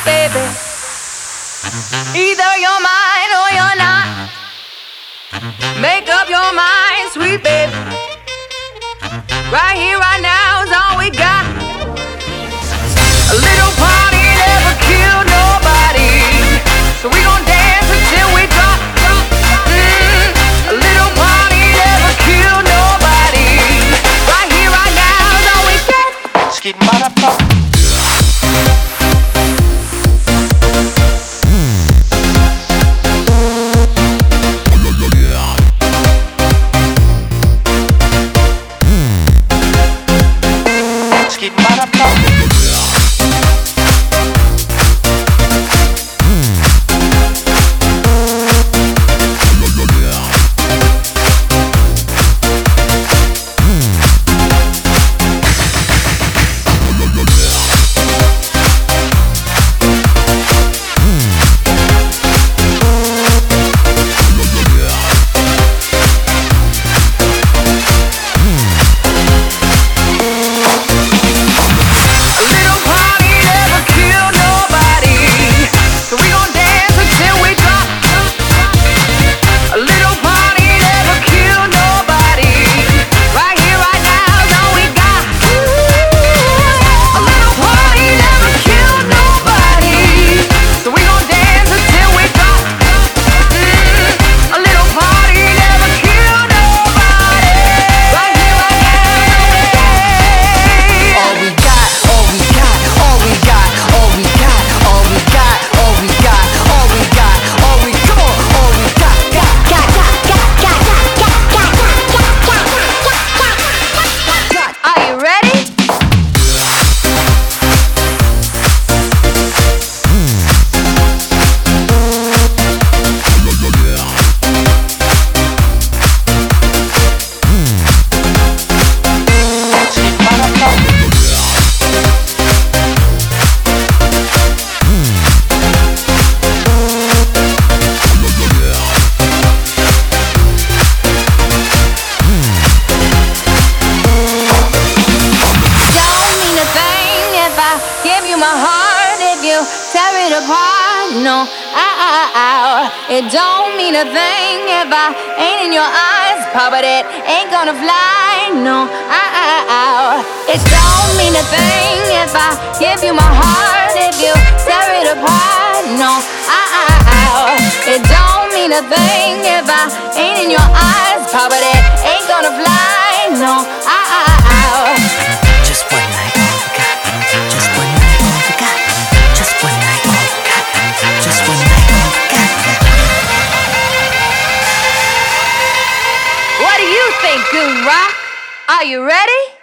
baby. Either you're mine or you're not. Make up your mind, sweet baby. Right here, right now is all we got. A little party never killed nobody, so we gon' dance until we drop. A little party never killed nobody. Right here, right now is all we got. Skip motherfucker. No, it don't mean a thing if I ain't in your eyes, Papa, that ain't gonna fly. No, it don't mean a thing if I give you my heart, if you tear it apart. No, it don't mean a thing if I ain't in your eyes, Papa, that ain't gonna fly. No, just one night, all we got. Just one night, all we got. Just one night, all we got. Just one night, all we got. What do you think, Goon Rock? Are you ready?